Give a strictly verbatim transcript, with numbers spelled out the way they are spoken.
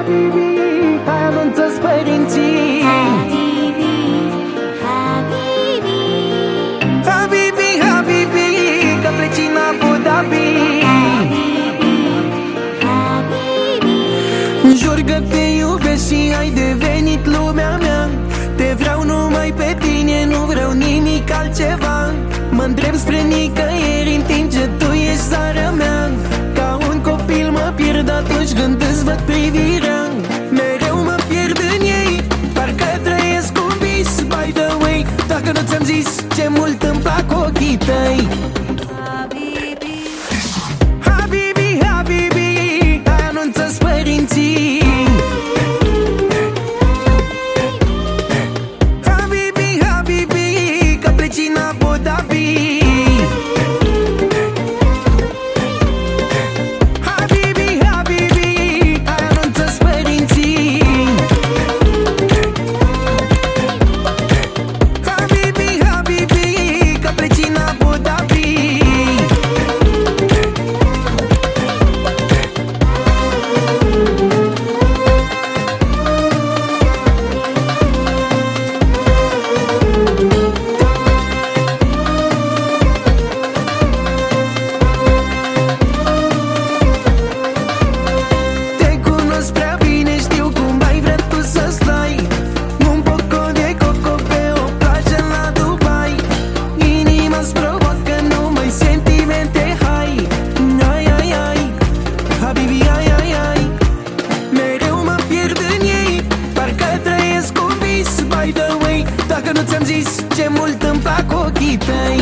Habibi, hai anunță-ți părinții. Habibi, Habibi, Habibi, Habibi, că pleci în Abu Dhabi. Habibi, Habibi, Jur că te iubesc și ai devenit lumea mea. Te vreau numai pe tine, nu vreau nimic altceva. Mă îndrept spre nicăieri în timp ce tu ești țara mea. Ca un copil mă pierd atunci când îți văd privirea. Mereu mă pierd în ei, parcă trăiesc un vis. By the way, dacă nu ți-am zis ce mult îmi plac ochii tăi. Habibi, Habibi, Habibi, hai anunță-ți părinții. Habibi, Habibi, că pleci în Abu Dhabi. Habibi, Habibi, hai anunță-ți părinții. Habibi, Habibi, că pleci în Abu Dhabi. Te cunosc prea bine, știu cum ai vrea tu să stai. Un poco de coco pe o plajă la Dubai. Inima-ți provoacă numai sentimente, hai. Ai, ai, ai, Habibi, ai, ai, ai. Mereu mă pierd în ei, parcă trăiesc un vis. By the way, dacă nu ți-am zis ce mult îmi plac ochii tăi.